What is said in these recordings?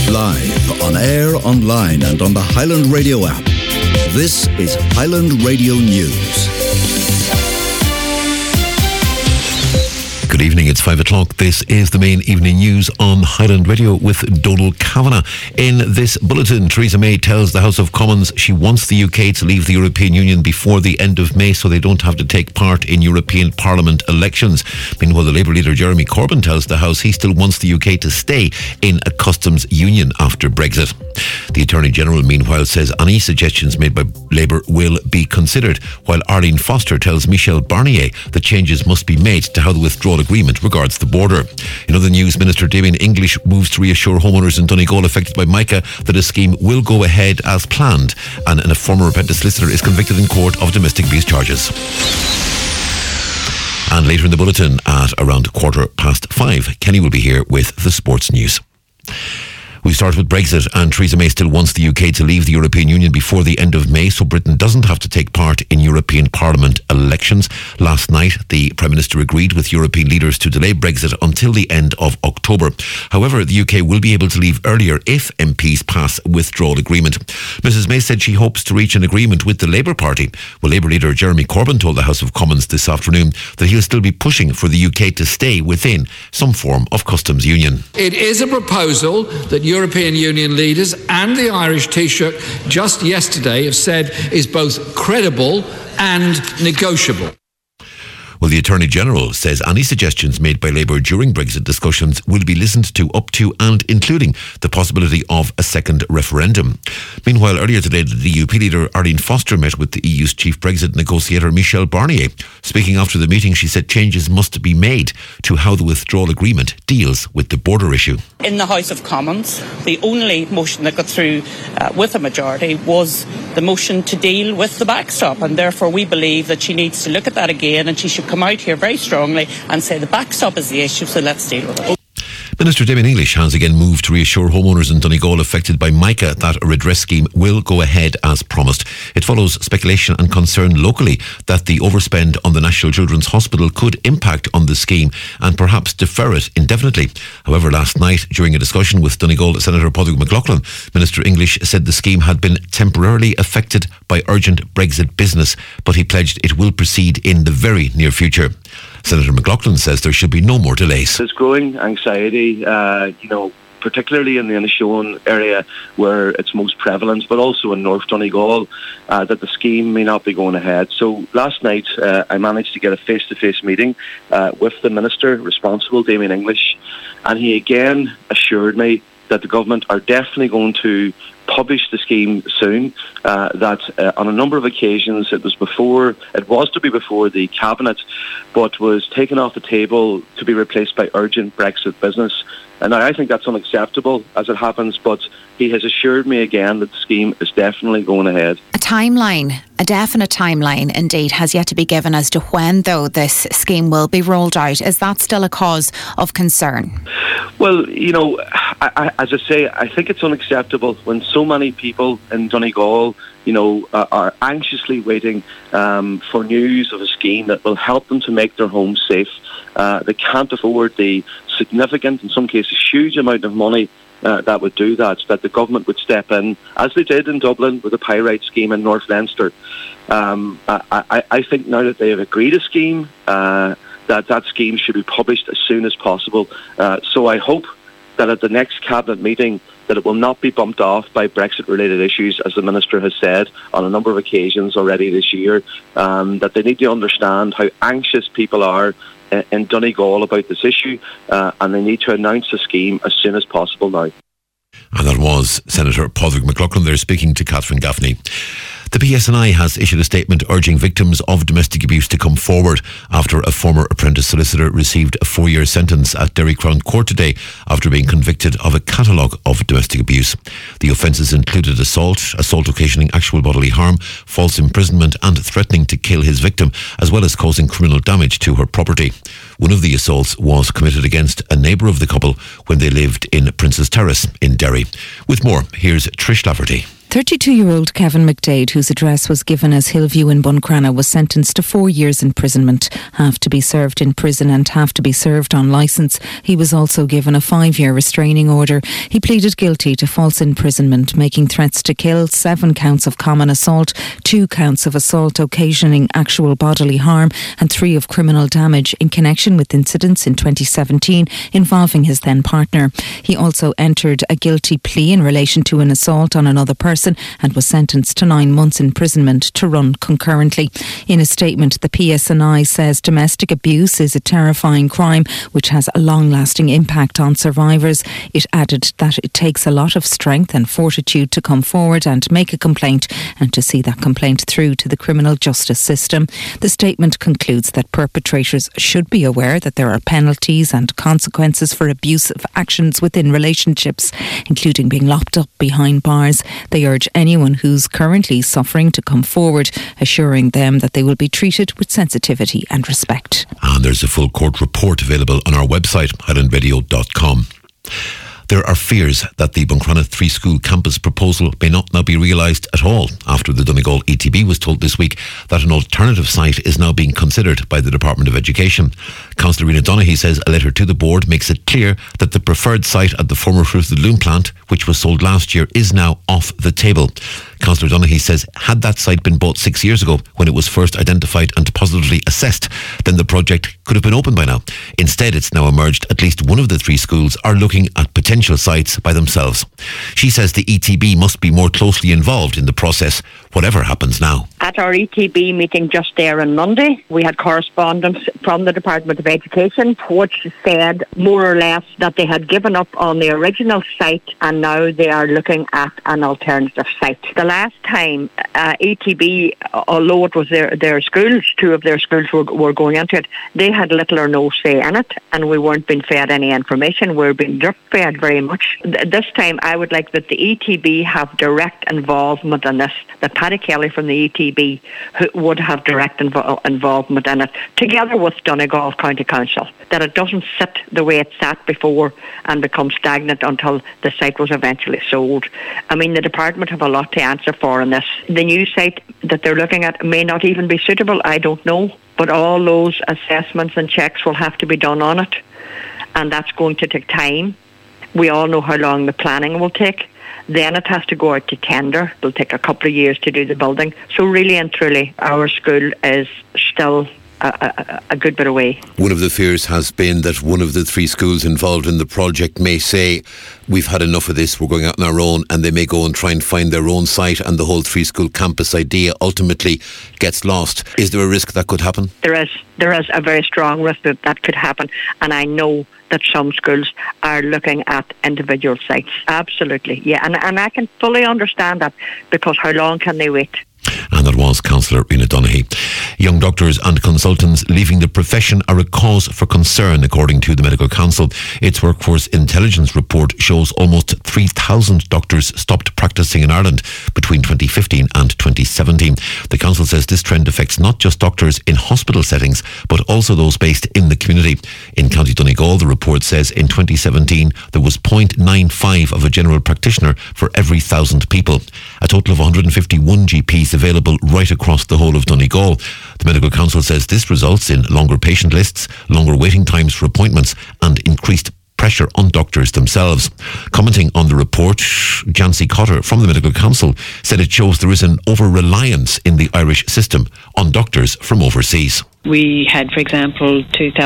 Live, on air, online and on the Highland Radio app. This is Highland Radio News. Good evening, it's 5 o'clock. This is the main evening news on Highland Radio with Donal Kavanagh. In this bulletin, Theresa May tells the House of Commons she wants the UK to leave the European Union before the end of May so they don't have to take part in European Parliament elections. Meanwhile, the Labour leader Jeremy Corbyn tells the House he still wants the UK to stay in a customs union after Brexit. The Attorney General, meanwhile, says any suggestions made by Labour will be considered, while Arlene Foster tells Michel Barnier that changes must be made to how the withdrawal agreement regards the border. In other news, Minister Damien English moves to reassure homeowners in Donegal affected by Mica that a scheme will go ahead as planned, and a former apprentice solicitor is convicted in court of domestic abuse charges. And later in the bulletin at around 5:15, Kenny will be here with the sports news. We start with Brexit, and Theresa May still wants the UK to leave the European Union before the end of May so Britain doesn't have to take part in European Parliament elections. Last night, the Prime Minister agreed with European leaders to delay Brexit until the end of October. However, the UK will be able to leave earlier if MPs pass a withdrawal agreement. Mrs May said she hopes to reach an agreement with the Labour Party. Well, Labour leader Jeremy Corbyn told the House of Commons this afternoon that he'll still be pushing for the UK to stay within some form of customs union. It is a proposal that European Union leaders and the Irish Taoiseach just yesterday have said is both credible and negotiable. Well, the Attorney General says any suggestions made by Labour during Brexit discussions will be listened to up to and including the possibility of a second referendum. Meanwhile, earlier today, the DUP leader Arlene Foster met with the EU's chief Brexit negotiator Michel Barnier. Speaking after the meeting, she said changes must be made to how the withdrawal agreement deals with the border issue. In the House of Commons, the only motion that got through with a majority was the motion to deal with the backstop, and therefore we believe that she needs to look at that again and she should come out here very strongly and say the backstop is the issue, so let's deal with it. Minister Damien English has again moved to reassure homeowners in Donegal affected by Mica that a redress scheme will go ahead as promised. It follows speculation and concern locally that the overspend on the National Children's Hospital could impact on the scheme and perhaps defer it indefinitely. However, last night, during a discussion with Donegal Senator Padraig McLaughlin, Minister English said the scheme had been temporarily affected by urgent Brexit business, but he pledged it will proceed in the very near future. Senator McLaughlin says there should be no more delays. There's growing anxiety, particularly in the Inishowen area where it's most prevalent, but also in North Donegal, that the scheme may not be going ahead. So last night I managed to get a face-to-face meeting with the Minister responsible, Damien English, and he again assured me that the government are definitely going to publish the scheme soon, that on a number of occasions it was to be before the Cabinet, but was taken off the table to be replaced by urgent Brexit business. And I think that's unacceptable as it happens, but he has assured me again that the scheme is definitely going ahead. A definite timeline indeed has yet to be given as to when, though, this scheme will be rolled out. Is that still a cause of concern? Well, as I say, I think it's unacceptable when so many people in Donegal, are anxiously waiting for news of a scheme that will help them to make their homes safe. They can't afford the significant, in some cases huge amount of money that would do that the government would step in, as they did in Dublin with the Pyrite scheme in North Leinster. I think now that they have agreed a scheme, that scheme should be published as soon as possible. So I hope that at the next Cabinet meeting that it will not be bumped off by Brexit-related issues, as the Minister has said on a number of occasions already this year, that they need to understand how anxious people are in Donegal about this issue, and they need to announce a scheme as soon as possible now. And that was Senator Padraig McLaughlin there speaking to Catherine Gaffney. The PSNI has issued a statement urging victims of domestic abuse to come forward after a former apprentice solicitor received a 4-year sentence at Derry Crown Court today after being convicted of a catalogue of domestic abuse. The offences included assault occasioning actual bodily harm, false imprisonment and threatening to kill his victim, as well as causing criminal damage to her property. One of the assaults was committed against a neighbour of the couple when they lived in Prince's Terrace in Derry. With more, here's Trish Lafferty. 32-year-old Kevin McDade, whose address was given as Hillview in Buncrana, was sentenced to 4 years imprisonment, half to be served in prison and half to be served on licence. He was also given a 5-year restraining order. He pleaded guilty to false imprisonment, making threats to kill, 7 counts of common assault, 2 counts of assault occasioning actual bodily harm, and 3 of criminal damage in connection with incidents in 2017 involving his then partner. He also entered a guilty plea in relation to an assault on another person and was sentenced to 9 months imprisonment to run concurrently. In a statement, the PSNI says domestic abuse is a terrifying crime which has a long-lasting impact on survivors. It added that it takes a lot of strength and fortitude to come forward and make a complaint and to see that complaint through to the criminal justice system. The statement concludes that perpetrators should be aware that there are penalties and consequences for abusive actions within relationships, including being locked up behind bars. They urge anyone who's currently suffering to come forward, assuring them that they will be treated with sensitivity and respect. And there's a full court report available on our website, highlandradio.com. There are fears that the Buncrana 3 school campus proposal may not now be realised at all after the Donegal ETB was told this week that an alternative site is now being considered by the Department of Education. Councillor Rena Donaghy says a letter to the board makes it clear that the preferred site at the former Fruit of the Loom plant, which was sold last year, is now off the table. Councillor Donaghy says had that site been bought 6 years ago when it was first identified and positively assessed, then the project could have been open by now. Instead, it's now emerged at least one of the 3 schools are looking at potential sites by themselves. She says the ETB must be more closely involved in the process, whatever happens now. At our ETB meeting just there on Monday, we had correspondence from the Department of Education which said more or less that they had given up on the original site and now they are looking at an alternative site. The last time ETB, although it was their schools, 2 of their schools were going into it, they had little or no say in it and we weren't being fed any information. We were being drip fed very much. This time I would like that the ETB have direct involvement in this, that Paddy Kelly from the ETB would have direct involvement in it, together with Donegal County Council, that it doesn't sit the way it sat before and become stagnant until the site was eventually sold. I mean, the department have a lot to answer for in this. The new site that they're looking at may not even be suitable, I don't know, but all those assessments and checks will have to be done on it, and that's going to take time. We all know how long the planning will take. Then it has to go out to tender. It'll take a couple of years to do the building. So really and truly, our school is still a good bit away. One of the fears has been that one of the 3 schools involved in the project may say, we've had enough of this, we're going out on our own, and they may go and try and find their own site and the whole 3 school campus idea ultimately gets lost. Is there a risk that could happen? There is a very strong risk that could happen, and I know that some schools are looking at individual sites. Absolutely, yeah, and I can fully understand that, because how long can they wait? And that was Councillor Rena Donaghy. Young doctors and consultants leaving the profession are a cause for concern, according to the Medical Council. Its workforce intelligence report shows almost 3,000 doctors stopped practising in Ireland between 2015 and 2017. The Council says this trend affects not just doctors in hospital settings, but also those based in the community. In County Donegal, the report says in 2017 there was 0.95 of a general practitioner for every 1,000 people. A total of 151 GPs available right across the whole of Donegal. The Medical Council says this results in longer patient lists, longer waiting times for appointments, and increased pressure on doctors themselves. Commenting on the report, Jancy Cotter from the Medical Council said it shows there is an over-reliance in the Irish system on doctors from overseas. We had, for example,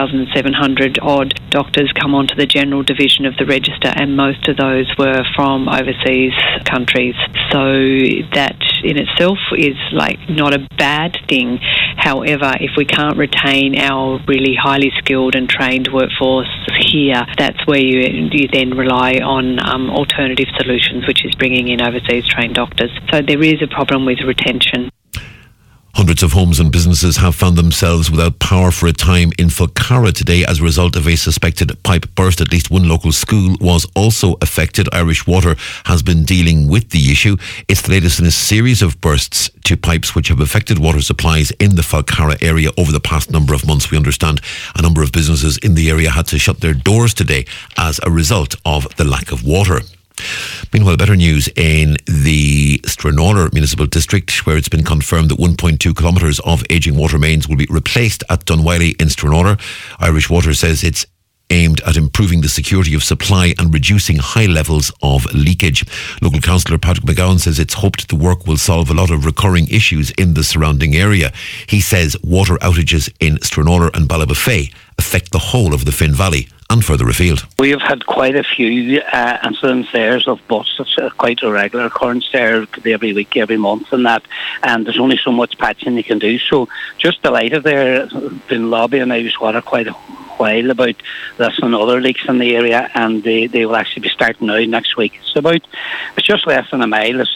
2,700 odd doctors come onto the general division of the register, and most of those were from overseas countries. So that in itself is not a bad thing. However, if we can't retain our really highly skilled and trained workforce here, that's where you then rely on alternative solutions, which is bringing in overseas trained doctors. So there is a problem with retention. Hundreds of homes and businesses have found themselves without power for a time in Falcarra today as a result of a suspected pipe burst. At least one local school was also affected. Irish Water has been dealing with the issue. It's the latest in a series of bursts to pipes which have affected water supplies in the Falcarra area over the past number of months. We understand a number of businesses in the area had to shut their doors today as a result of the lack of water. Meanwhile, better news in the Stranorlar Municipal District, where it's been confirmed that 1.2 kilometres of ageing water mains will be replaced at Dunwiley in Stranorlar. Irish Water says it's aimed at improving the security of supply and reducing high levels of leakage. Local councillor Patrick McGowan says it's hoped the work will solve a lot of recurring issues in the surrounding area. He says water outages in Stranorlar and Ballybofey affect the whole of the Finn Valley and further afield. We have had quite a few incidents there of busts. It's quite a regular occurrence there. It could be every week, every month and that. And there's only so much patching you can do. So just delighted there. Been lobbying Irish Water quite a while about this and other leaks in the area, and they will actually be starting now next week. It's just less than a mile. It's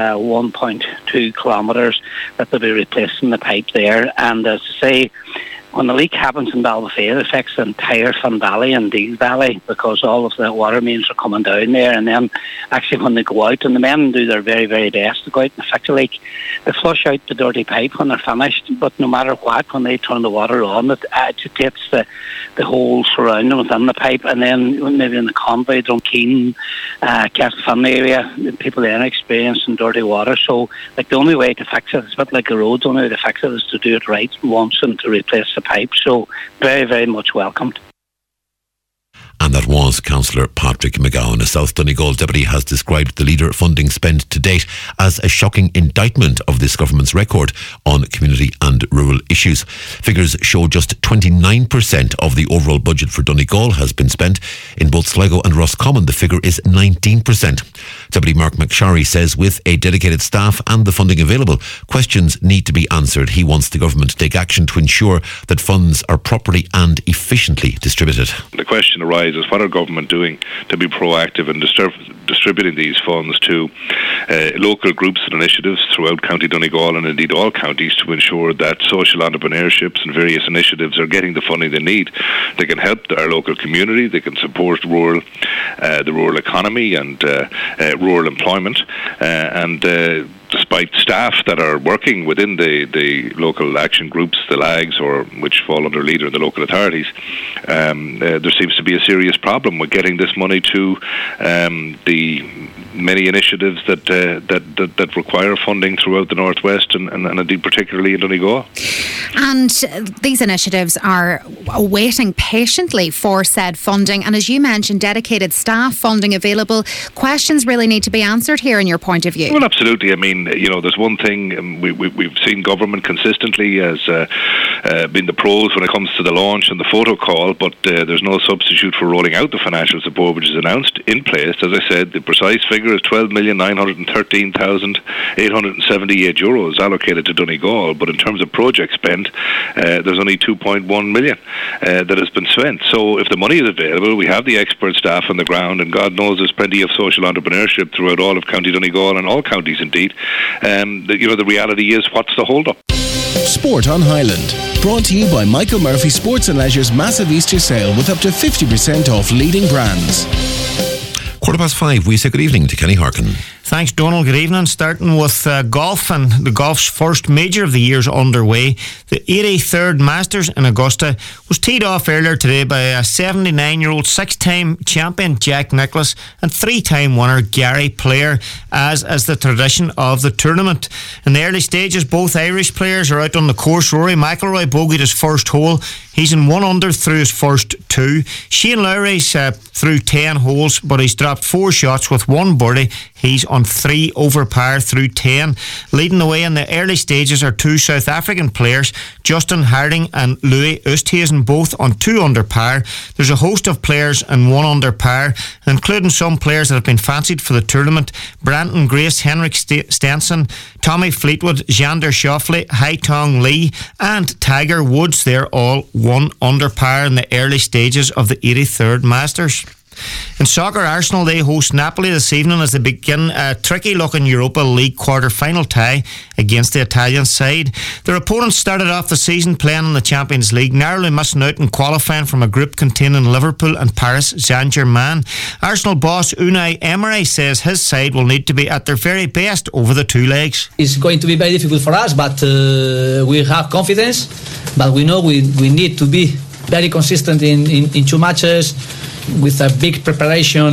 1.2 kilometres that they'll be replacing the pipe there. And as I say, when the leak happens in Ballybofey, it affects the entire Finn Valley and Deal Valley, because all of the water mains are coming down there, and then actually when they go out, and the men do their very, very best to go out and fix a leak, they flush out the dirty pipe when they're finished, but no matter what, when they turn the water on, it agitates the whole surrounding within the pipe, and then maybe in the convoy, Drumkeen, Castlefin area, people then experiencing dirty water. So the only way to fix it, it's a bit like a road, the only way to fix it is to do it right once and to replace the pipe. So very, very much welcomed. And that was Councillor Patrick McGowan. A South Donegal deputy has described the Leader funding spent to date as a shocking indictment of this government's record on community and rural issues. Figures show just 29% of the overall budget for Donegal has been spent. In both Sligo and Roscommon, the figure is 19%. Deputy Mark McSharry says with a dedicated staff and the funding available, questions need to be answered. He wants the government to take action to ensure that funds are properly and efficiently distributed. The question arises, what are government doing to be proactive in distributing these funds to local groups and initiatives throughout County Donegal and indeed all counties to ensure that social entrepreneurships and various initiatives are getting the funding they need. They can help our local community, they can support the rural economy and rural employment, and despite staff that are working within the local action groups, the LAGs, or which fall under Leader of the local authorities, there seems to be a serious problem with getting this money to the many initiatives that require funding throughout the Northwest and indeed particularly in Donegal. And these initiatives are waiting patiently for said funding, and as you mentioned, dedicated staff, funding available. Questions really need to be answered here in your point of view. Well, absolutely. I mean, there's one thing we've seen government consistently as being the pros when it comes to the launch and the photo call, but there's no substitute for rolling out the financial support which is announced in place. As I said, the precise figure is €12,913,878 allocated to Donegal, but in terms of project spend, there's only 2.1 million that has been spent. So if the money is available, we have the expert staff on the ground, and God knows there's plenty of social entrepreneurship throughout all of County Donegal and all counties indeed. The reality is, what's the hold up? Sport on Highland, brought to you by Michael Murphy Sports and Leisure's massive Easter sale with up to 50% off leading brands. 5:15, we say good evening to Kenny Harkin. Thanks, Donald. Good evening. Starting with golf, and the golf's first major of the year is underway. The 83rd Masters in Augusta was teed off earlier today by a 79-year-old six-time champion Jack Nicklaus and three-time winner Gary Player, as is the tradition of the tournament. In the early stages, both Irish players are out on the course. Rory McIlroy bogeyed his first hole. He's in 1 under through his first 2. Shane Lowry's through 10 holes, but he's dropped 4 shots with 1 birdie. He's on 3 over par through 10. Leading the way in the early stages are 2 South African players, Justin Harding and Louis Oosthuizen, both on 2 under par. There's a host of players in 1 under par, including some players that have been fancied for the tournament: Branton Grace, Henrik Stenson, Tommy Fleetwood, Xander Schauffele, Haitong Lee and Tiger Woods. They're all 1 under par in the early stages of the 83rd Masters. In soccer, Arsenal, they host Napoli this evening as they begin a tricky-looking Europa League quarter-final tie against the Italian side. Their opponents started off the season playing in the Champions League, narrowly missing out in qualifying from a group containing Liverpool and Paris Saint-Germain. Arsenal boss Unai Emery says his side will need to be at their very best over the 2 legs. It's going to be very difficult for us, but we have confidence. But we know we need to be very consistent in 2 matches, with a big preparation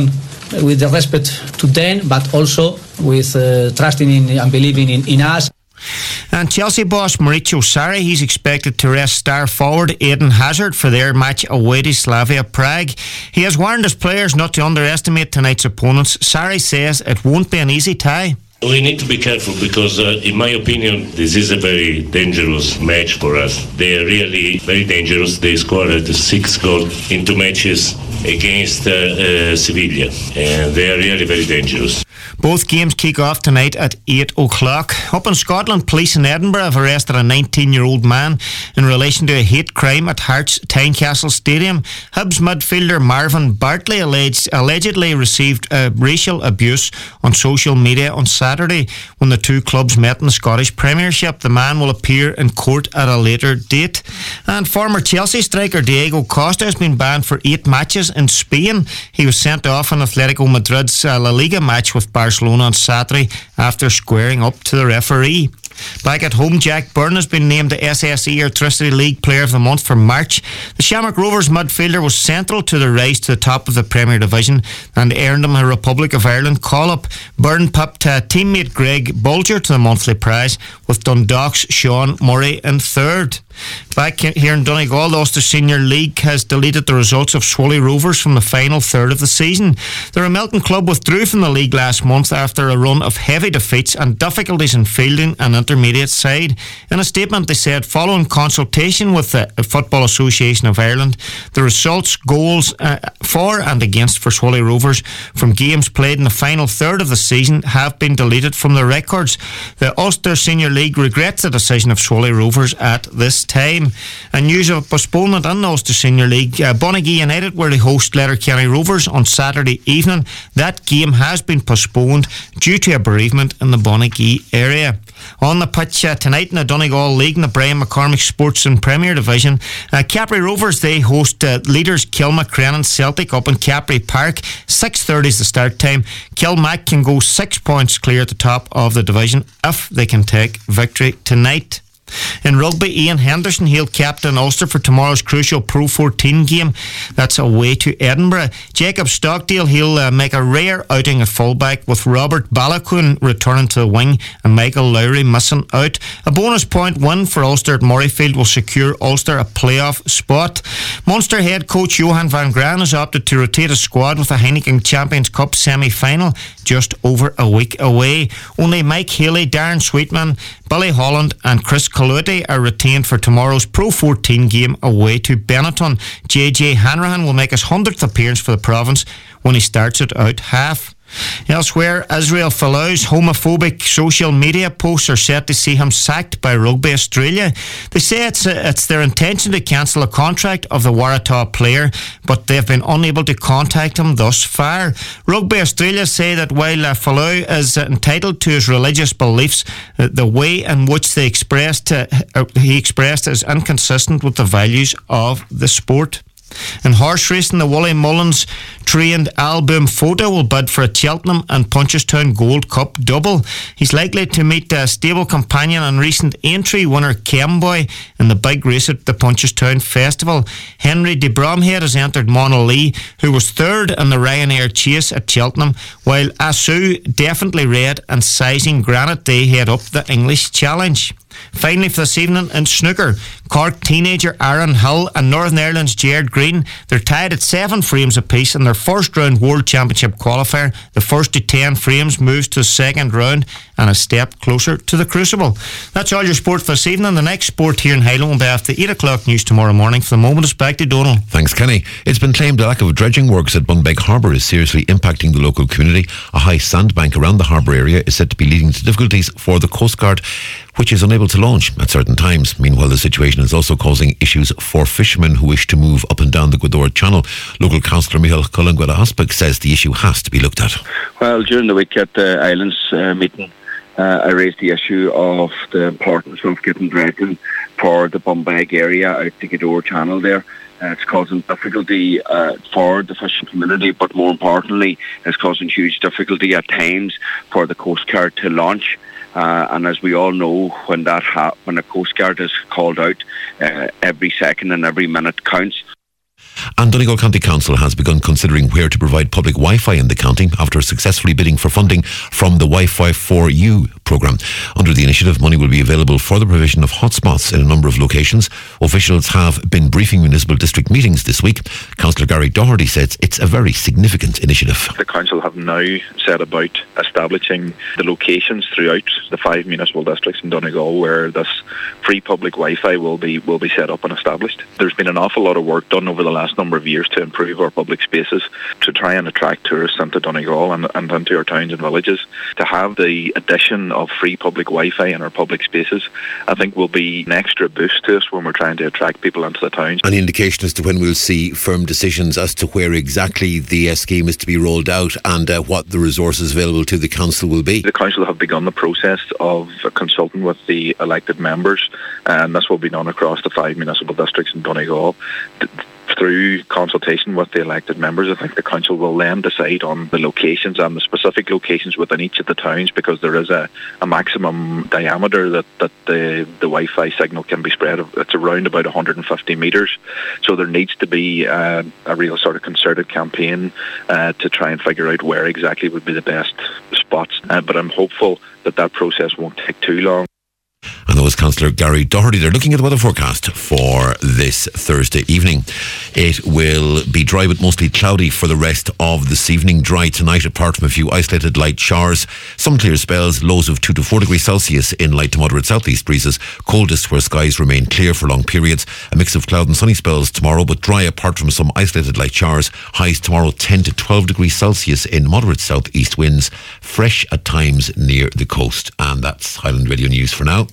with the respect to them, but also with trusting in and believing in us. And Chelsea boss Maurizio Sarri, he's expected to rest star forward Eden Hazard for their match away to Slavia Prague. He has warned his players not to underestimate tonight's opponents. Sarri says it won't be an easy tie. We need to be careful because, in my opinion, this is a very dangerous match for us. They are really very dangerous. They scored 6 goals in 2 matches against Sevilla, and they are really very dangerous. Both games kick off tonight at 8 o'clock. Up in Scotland, police in Edinburgh have arrested a 19-year-old man in relation to a hate crime at Hearts Tynecastle Stadium. Hibs midfielder Marvin Bartley allegedly received racial abuse on social media on Saturday when the two clubs met in the Scottish Premiership. The man will appear in court at a later date. And former Chelsea striker Diego Costa has been banned for 8 matches in Spain. He was sent off in Atletico Madrid's La Liga match with Barcelona on Saturday after squaring up to the referee. Back at home, Jack Byrne has been named the SSE Electricity League Player of the Month for March. The Shamrock Rovers midfielder was central to the rise to the top of the Premier Division and earned him a Republic of Ireland call-up. Byrne pipped teammate Greg Bulger to the monthly prize, with Dundalk's Sean Murray in third. Back here in Donegal, the Ulster Senior League has deleted the results of Swoley Rovers from the final third of the season. The Ramelton club withdrew from the league last month after a run of heavy defeats and difficulties in fielding an intermediate side. In a statement, they said, following consultation with the Football Association of Ireland, the results, goals for and against for Swoley Rovers from games played in the final third of the season have been deleted from the records. The Ulster Senior League regrets the decision of Swoley Rovers at this time. And news of postponement in the Ulster Senior League. Bonagee United were to host Letterkenny Rovers on Saturday evening. That game has been postponed due to a bereavement in the Bonagee area. On the pitch tonight in the Donegal League in the Brian McCormick Sports and Premier Division, Capri Rovers, they host leaders Kilmacrennan Celtic up in Capri Park. 6:30 is the start time. Kilmac can go 6 points clear at the top of the division if they can take victory tonight. In rugby, Ian Henderson, he'll captain Ulster for tomorrow's crucial Pro 14 game. That's away to Edinburgh. Jacob Stockdale, he'll make a rare outing at fullback, with Robert Balaquin returning to the wing and Michael Lowry missing out. A bonus point win for Ulster at Murrayfield will secure Ulster a playoff spot. Munster head coach Johan van Graan has opted to rotate his squad with a Heineken Champions Cup semi-final just over a week away. Only Mike Haley, Darren Sweetman, Billy Holland and Chris Colluty are retained for tomorrow's Pro 14 game away to Benetton. JJ Hanrahan will make his 100th appearance for the province when he starts it out half. Elsewhere, Israel Folau's homophobic social media posts are set to see him sacked by Rugby Australia. They say it's their intention to cancel a contract of the Waratah player, but they've been unable to contact him thus far. Rugby Australia say that while Folau is entitled to his religious beliefs, the way in which he expressed is inconsistent with the values of the sport. In horse racing, the Wally Mullins trained Al Boum Photo will bid for a Cheltenham and Punchestown Gold Cup double. He's likely to meet a stable companion and recent entry winner Kemboy in the big race at the Punchestown Festival. Henry de Bromhead has entered Mona Lee, who was third in the Ryanair chase at Cheltenham, while Asu, Definitely Red and Sizing Granite Day head up the English Challenge. Finally, for this evening in snooker, Cork teenager Aaron Hill and Northern Ireland's Jared Green, they're tied at 7 frames apiece in their first round World Championship qualifier. The first to 10 frames moves to the second round and a step closer to the Crucible. That's all your sport for this evening. The next sport here in Highland will be after the 8 o'clock news tomorrow morning. For the moment, it's back to Donald. Thanks, Kenny. It's been claimed the lack of dredging works at Bunbeg Harbour is seriously impacting the local community. A high sandbank around the harbour area is said to be leading to difficulties for the Coast Guard, which is unable to launch at certain times. Meanwhile, the situation is also causing issues for fishermen who wish to move up and down the Gweedore Channel. Local councillor Michael Cullen-Gwella-Hospic says the issue has to be looked at. Well, during the week at the Islands meeting, I raised the issue of the importance of getting dredging for the Bunbeg area out the Gweedore Channel there. It's causing difficulty for the fishing community, but more importantly, it's causing huge difficulty at times for the Coast Guard to launch. And as we all know, when the Coast Guard is called out, every second and every minute counts. And Donegal County Council has begun considering where to provide public Wi-Fi in the county after successfully bidding for funding from the Wi-Fi for You programme. Under the initiative, money will be available for the provision of hotspots in a number of locations. Officials have been briefing municipal district meetings this week. Councillor Gary Doherty says it's a very significant initiative. The council have now set about establishing the locations throughout the 5 municipal districts in Donegal where this free public Wi-Fi will be set up and established. There's been an awful lot of work done over the last number of years to improve our public spaces, to try and attract tourists into Donegal and into our towns and villages. To have the addition of free public Wi-Fi in our public spaces, I think will be an extra boost to us when we're trying to attract people into the towns. Any indication as to when we'll see firm decisions as to where exactly the scheme is to be rolled out and what the resources available to the council will be? The council have begun the process of consulting with the elected members, and this will be done across the 5 municipal districts in Donegal. Through consultation with the elected members, I think the council will then decide on the locations and the specific locations within each of the towns, because there is a maximum diameter that the Wi-Fi signal can be spread. It's around about 150 metres. So there needs to be a real sort of concerted campaign to try and figure out where exactly would be the best spots. But I'm hopeful that process won't take too long. And that was Councillor Gary Doherty. They're looking at the weather forecast for this Thursday evening. It will be dry but mostly cloudy for the rest of this evening. Dry tonight apart from a few isolated light showers. Some clear spells, lows of 2 to 4 degrees Celsius in light to moderate southeast breezes. Coldest where skies remain clear for long periods. A mix of cloud and sunny spells tomorrow, but dry apart from some isolated light showers. Highs tomorrow 10 to 12 degrees Celsius in moderate southeast winds. Fresh at times near the coast. And that's Highland Radio News for now.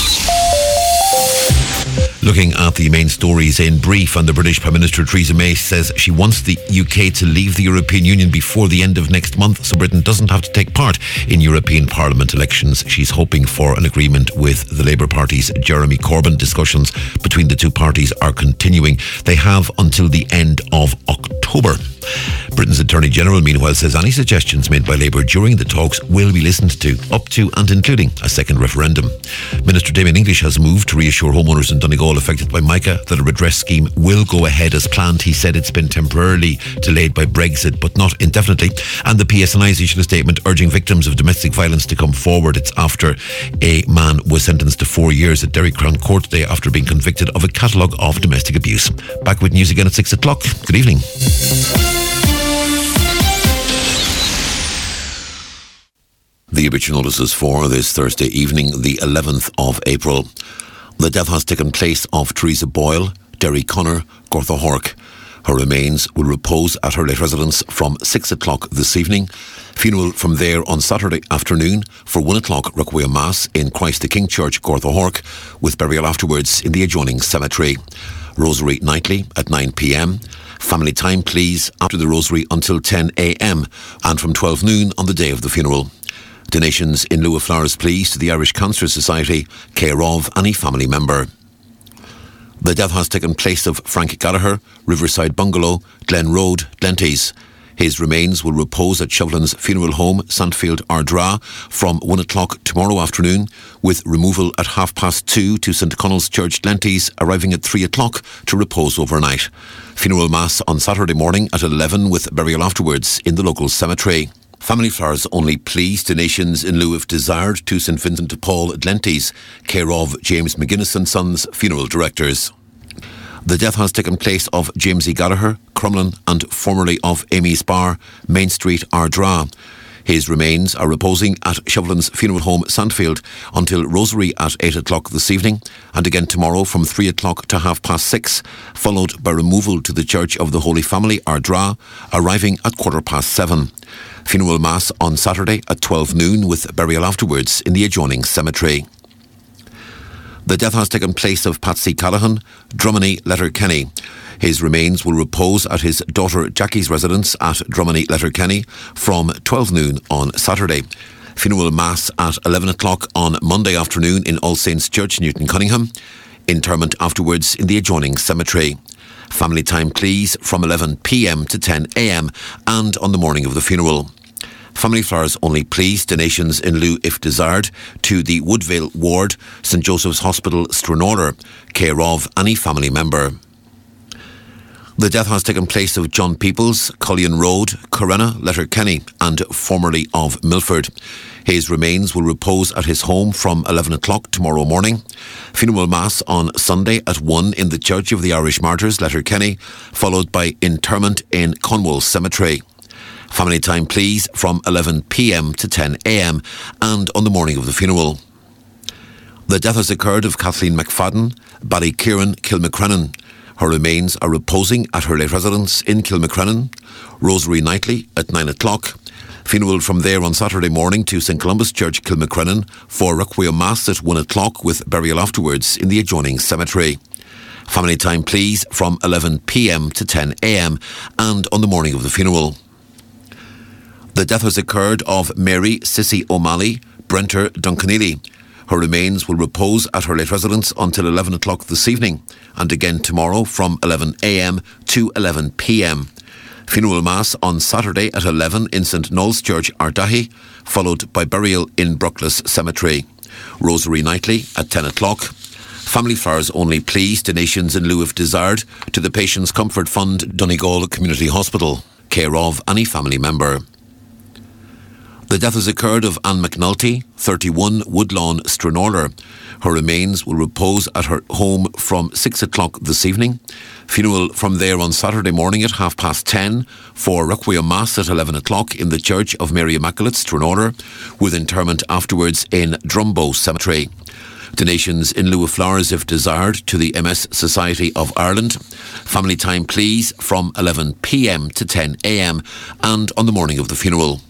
Looking at the main stories in brief, and the British Prime Minister Theresa May says she wants the UK to leave the European Union before the end of next month so Britain doesn't have to take part in European Parliament elections. She's hoping for an agreement with the Labour Party's Jeremy Corbyn. Discussions between the two parties are continuing. They have until the end of October. Britain's Attorney General, meanwhile, says any suggestions made by Labour during the talks will be listened to, up to and including a second referendum. Minister Damien English has moved to reassure homeowners in Donegal affected by Mica that a redress scheme will go ahead as planned. He said it's been temporarily delayed by Brexit, but not indefinitely. And the PSNI's issued a statement urging victims of domestic violence to come forward. It's after a man was sentenced to 4 years at Derry Crown Court today after being convicted of a catalogue of domestic abuse. Back with news again at 6 o'clock. Good evening. The obituary notices for this Thursday evening, the 11th of April. The death has taken place of Teresa Boyle, Derry Connor, Gortha Hork. Her remains will repose at her late residence from 6 o'clock this evening. Funeral from there on Saturday afternoon for 1 o'clock Requiem Mass in Christ the King Church, Gortha Hork, with burial afterwards in the adjoining cemetery. Rosary nightly at 9 p.m. Family time, please, after the Rosary until 10 a.m. and from 12 noon on the day of the funeral. Donations in lieu of flowers, please, to the Irish Cancer Society, care of any family member. The death has taken place of Frank Gallagher, Riverside Bungalow, Glen Road, Glenties. His remains will repose at Shevlin's Funeral Home, Sandfield, Ardra, from 1 o'clock tomorrow afternoon, with removal at 2:30 to St Connell's Church, Glenties, arriving at 3 o'clock to repose overnight. Funeral Mass on Saturday morning at 11 with burial afterwards in the local cemetery. Family flowers only, please. Donations in lieu if desired to St Vincent de Paul, Glenties, care of James McGuinness and Sons, funeral directors. The death has taken place of James E. Gallagher, Crumlin, and formerly of Amy's Bar, Main Street, Ardra. His remains are reposing at Shevlin's Funeral Home, Sandfield, until Rosary at 8 o'clock this evening, and again tomorrow from 3 o'clock to 6:30, followed by removal to the Church of the Holy Family, Ardra, arriving at 7:15. Funeral Mass on Saturday at 12 noon with burial afterwards in the adjoining cemetery. The death has taken place of Patsy Callahan, Drummony, Letterkenny. His remains will repose at his daughter Jackie's residence at Drummony, Letterkenny from 12 noon on Saturday. Funeral Mass at 11 o'clock on Monday afternoon in All Saints Church, Newton Cunningham. Interment afterwards in the adjoining cemetery. Family time, please, from 11 p.m. to 10 a.m. and on the morning of the funeral. Family flowers only, please. Donations in lieu, if desired, to the Woodvale Ward, St Joseph's Hospital, Stranorder, care of any family member. The death has taken place of John Peoples, Cullion Road, Correnna, Letterkenny, and formerly of Milford. His remains will repose at his home from 11 o'clock tomorrow morning. Funeral Mass on Sunday at 1 in the Church of the Irish Martyrs, Letterkenny, followed by interment in Conwall Cemetery. Family time, please, from 11 p.m. to 10 a.m. and on the morning of the funeral. The death has occurred of Kathleen McFadden, Ballykieran, Kilmacrennan. Her remains are reposing at her late residence in Kilmacrennan. Rosary nightly at 9 o'clock. Funeral from there on Saturday morning to St Columba's Church, Kilmacrennan, for Requiem Mass at 1 o'clock with burial afterwards in the adjoining cemetery. Family time, please, from 11 p.m. to 10 a.m. and on the morning of the funeral. The death has occurred of Mary Sissy O'Malley, Brenter, Duncanely. Her remains will repose at her late residence until 11 o'clock this evening and again tomorrow from 11 a.m. to 11 p.m. Funeral Mass on Saturday at 11 in St Noel's Church, Ardahi, followed by burial in Bruckless Cemetery. Rosary nightly at 10 o'clock. Family flowers only, please. Donations in lieu if desired to the Patients Comfort Fund, Donegal Community Hospital, care of any family member. The death has occurred of Anne McNulty, 31, Woodlawn, Stranorlar. Her remains will repose at her home from 6 o'clock this evening. Funeral from there on Saturday morning at 10:30 for Requiem Mass at 11 o'clock in the Church of Mary Immaculate, Stranorlar, with interment afterwards in Drumbo Cemetery. Donations in lieu of flowers if desired to the MS Society of Ireland. Family time, please, from 11 p.m. to 10 a.m. and on the morning of the funeral.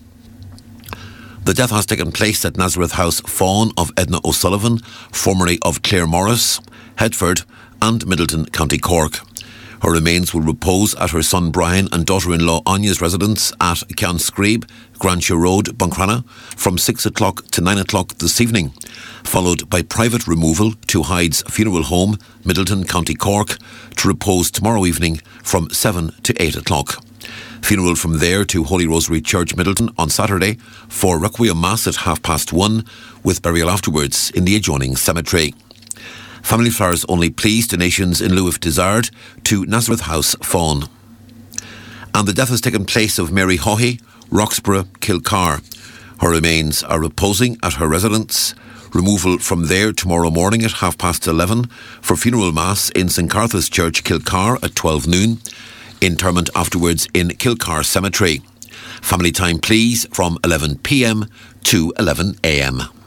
The death has taken place at Nazareth House Fawn of Edna O'Sullivan, formerly of Clare Morris, Headford and Middleton, County Cork. Her remains will repose at her son Brian and daughter-in-law Anya's residence at Canscreeb, Granshire Road, Buncrana, from 6 o'clock to 9 o'clock this evening, followed by private removal to Hyde's Funeral Home, Middleton, County Cork, to repose tomorrow evening from 7 to 8 o'clock. Funeral from there to Holy Rosary Church, Middleton, on Saturday for Requiem Mass at 1:30 with burial afterwards in the adjoining cemetery. Family flowers only, please. Donations in lieu if desired to Nazareth House, Fawn. And the death has taken place of Mary Haughey, Roxborough, Kilcar. Her remains are reposing at her residence. Removal from there tomorrow morning at 11:30 for funeral mass in St Cartha's Church, Kilcar at 12 noon. Interment afterwards in Kilcar Cemetery. Family time, please, from 11 p.m. to 11 a.m.